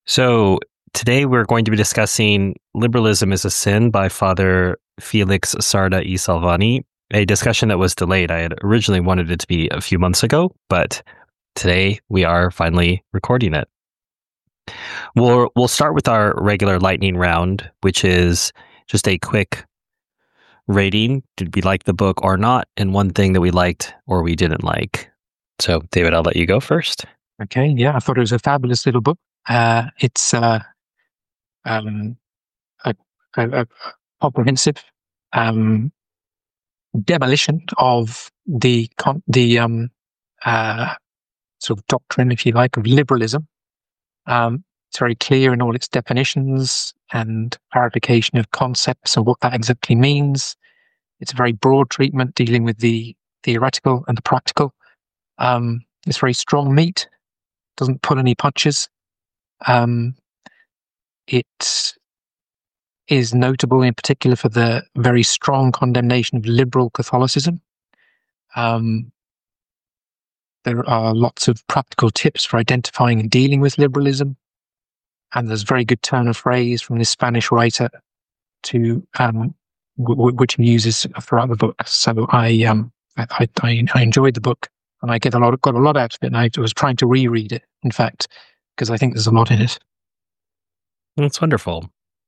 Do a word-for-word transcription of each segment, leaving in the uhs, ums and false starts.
So today we're going to be discussing Liberalism is a Sin by Father Felix Sarda y Salvani, a discussion that was delayed. I had originally wanted it to be a few months ago, but today we are finally recording it. We'll, we'll start with our regular lightning round, which is just a quick rating. Did we like the book or not? And one thing that we liked or we didn't like. So, David, I'll let you go first. Okay, yeah, I thought it was a fabulous little book. Uh, it's uh, um, a, a, a comprehensive um, demolition of the con- the um, uh, sort of doctrine, if you like, of liberalism. Um, it's very clear in all its definitions and clarification of concepts and what that exactly means. It's a very broad treatment dealing with the theoretical and the practical. Um, it's very strong meat, doesn't pull any punches. Um, it is notable in particular for the very strong condemnation of liberal Catholicism. Um, there are lots of practical tips for identifying and dealing with liberalism. And there's a very good turn of phrase from this Spanish writer to um, w- w- which he uses throughout the book. So I, um, I, I, I enjoyed the book, and I get a lot, got a lot out of it. And I was trying to reread it, in fact, because I think there's a lot in it. That's wonderful.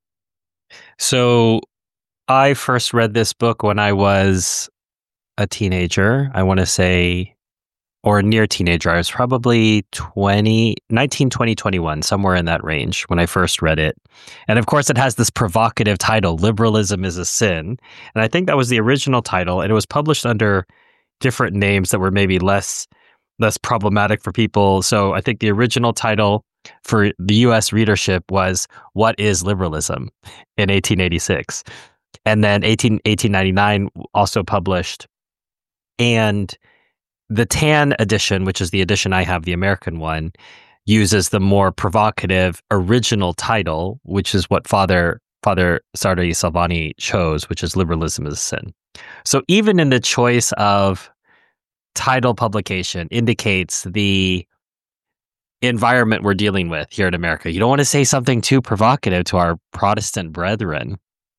So I first read this book when I was a teenager. I want to say, or near teenager. I was probably twenty, nineteen, twenty, twenty-one, somewhere in that range when I first read it. And of course, it has this provocative title, Liberalism is a Sin. And I think that was the original title. And it was published under different names that were maybe less less problematic for people. So I think the original title for the U S readership was What is Liberalism in eighteen eighty-six. And then eighteen, eighteen ninety-nine also published. And the Tan edition, which is the edition I have, the American one, uses the more provocative original title, which is what Father Father Sarda y Salvani chose, which is Liberalism is a Sin. So even in the choice of title publication indicates the environment we're dealing with here in America. You don't want to say something too provocative to our Protestant brethren.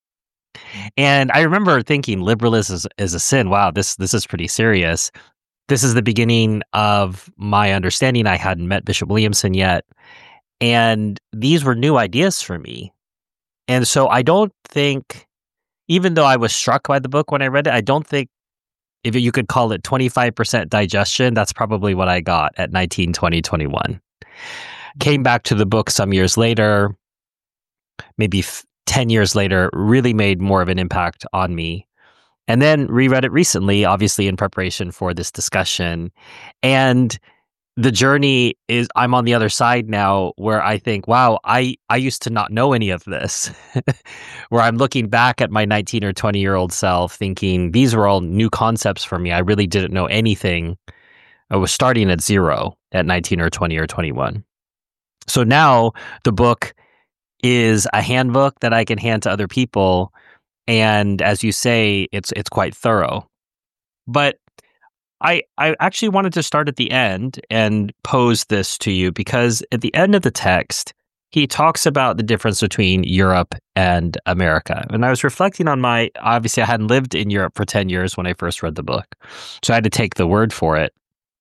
And I remember thinking liberalism is, is a sin. Wow, this this is pretty serious. This is the beginning of my understanding. I hadn't met Bishop Williamson yet. And these were new ideas for me. And so I don't think, even though I was struck by the book when I read it, I don't think if you could call it twenty-five percent digestion, that's probably what I got at nineteen, twenty, twenty-one. Came back to the book some years later, maybe f- ten years later, really made more of an impact on me. And then reread it recently, obviously in preparation for this discussion. And the journey is, I'm on the other side now where I think, wow, I, I used to not know any of this. Where I'm looking back at my nineteen or twenty year old self thinking these were all new concepts for me. I really didn't know anything. I was starting at zero at nineteen or twenty or twenty-one. So now the book is a handbook that I can hand to other people. And as you say, it's it's quite thorough. But I, I actually wanted to start at the end and pose this to you because at the end of the text, he talks about the difference between Europe and America. And I was reflecting on my, obviously, I hadn't lived in Europe for ten years when I first read the book. So I had to take the word for it.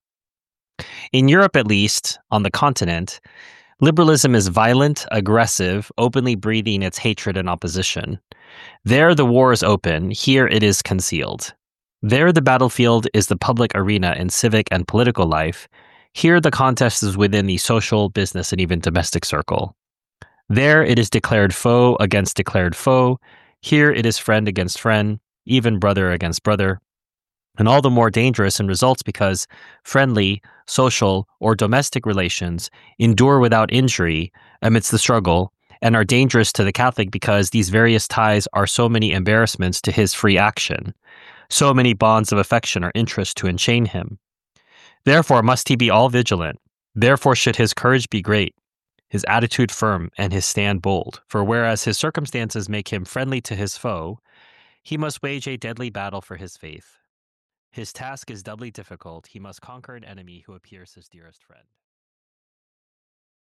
In Europe, at least, on the continent, liberalism is violent, aggressive, openly breathing its hatred and opposition. There, the war is open. Here, it is concealed. There, the battlefield is the public arena in civic and political life. Here, the contest is within the social, business, and even domestic circle. There, it is declared foe against declared foe. Here, it is friend against friend, even brother against brother. And all the more dangerous in results because friendly, social, or domestic relations endure without injury amidst the struggle and are dangerous to the Catholic because these various ties are so many embarrassments to his free action. So many bonds of affection or interest to enchain him. Therefore must he be all vigilant. Therefore should his courage be great, his attitude firm, and his stand bold. For whereas his circumstances make him friendly to his foe, he must wage a deadly battle for his faith. His task is doubly difficult. He must conquer an enemy who appears his dearest friend.